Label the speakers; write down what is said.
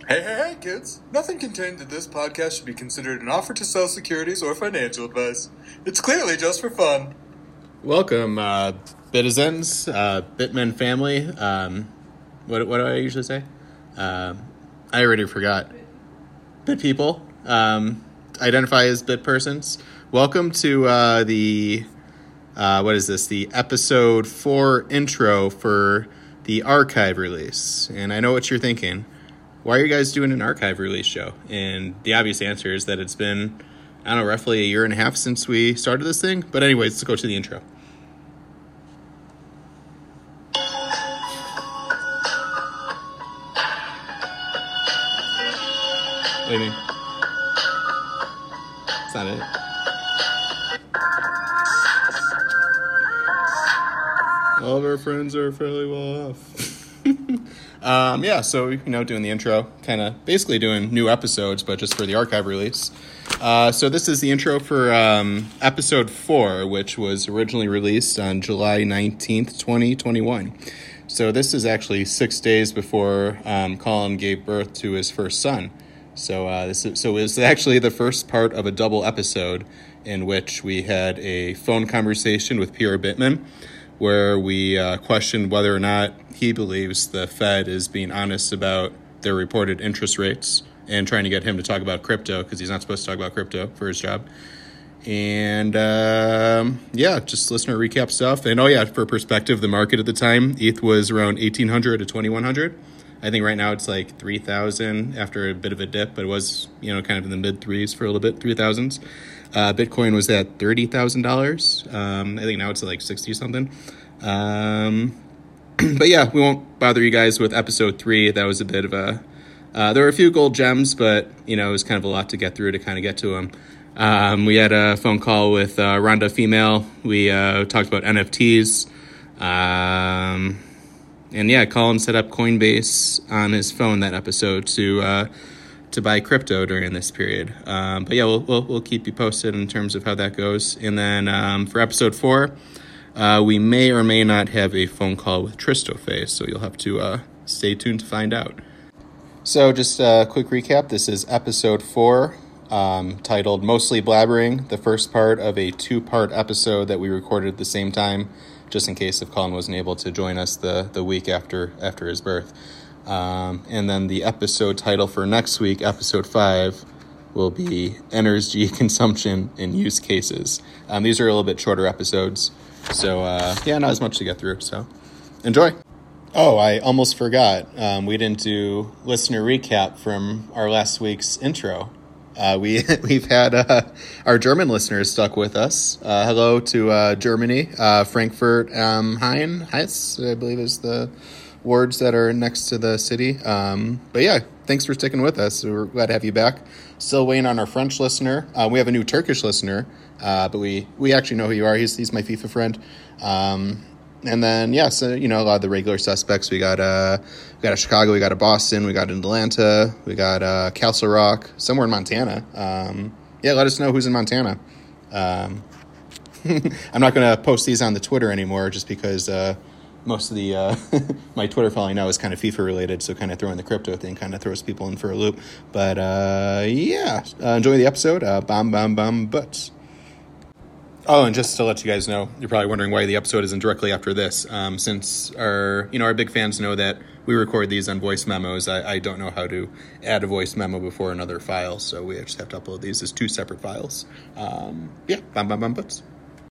Speaker 1: Hey, kids! Nothing contained in this podcast should be considered an offer to sell securities or financial advice. It's clearly just for fun.
Speaker 2: Welcome, Bitizens, Bitmen family. What do I usually say? I already forgot. Bit people. Identify as bit persons. Welcome to the episode 4 intro for the archive release. And I know what you're thinking. Why are you guys doing an archive release show? And the obvious answer is that it's been, roughly a year and a half since we started this thing. But anyways, let's go to the intro. What do you mean? It's not it. All of our friends are fairly well off. So, doing the intro, kind of basically doing new episodes, but just for the archive release. So this is the intro for episode 4, which was originally released on July 19th, 2021. So this is actually 6 days before Colin gave birth to his first son. So it's actually the first part of a double episode in which we had a phone conversation with Pierre Bittman, where we questioned whether or not he believes the Fed is being honest about their reported interest rates and trying to get him to talk about crypto because he's not supposed to talk about crypto for his job. And, just listener recap stuff. And, for perspective, the market at the time, ETH was around 1,800 to 2,100. I think right now it's like 3,000 after a bit of a dip, but it was, kind of in the mid threes for a little bit, 3,000s. Bitcoin was at $30,000. I think now it's at like 60 something. But yeah, we won't bother you guys with episode 3. That was a bit of a, there were a few gold gems, but it was kind of a lot to get through to kind of get to them. We had a phone call with Rhonda Female. We talked about NFTs. Colin set up Coinbase on his phone that episode to buy crypto during this period. We'll keep you posted in terms of how that goes. And then for episode 4, we may or may not have a phone call with Tristoface, so you'll have to stay tuned to find out. So just a quick recap. This is episode 4, titled Mostly Blabbering, the first part of a 2-part episode that we recorded at the same time, just in case if Colin wasn't able to join us the week after his birth. And then the episode title for next week, episode 5, will be Energy Consumption and Use Cases. These are a little bit shorter episodes, so not as much to get through, so enjoy. Oh, I almost forgot. We didn't do listener recap from our last week's intro. We've had our German listeners stuck with us. Hello to Germany, Frankfurt Heinz, I believe is the wards that are next to the city. Thanks for sticking with us. We're glad to have you back. Still waiting on our French listener. We have a new Turkish listener, but we actually know who you are. He's my FIFA friend. And then, a lot of the regular suspects. We got a Chicago, we got a Boston, we got an Atlanta, we got Castle Rock, somewhere in Montana. Let us know who's in Montana. I'm not going to post these on the Twitter anymore just because most of the my Twitter following now is kind of FIFA related, so kind of throwing the crypto thing kind of throws people in for a loop. But enjoy the episode. Bomb butts. Oh, and just to let you guys know, you're probably wondering why the episode isn't directly after this. Since our big fans know that we record these on voice memos, I don't know how to add a voice memo before another file, so we just have to upload these as 2 separate files. Bomb butts.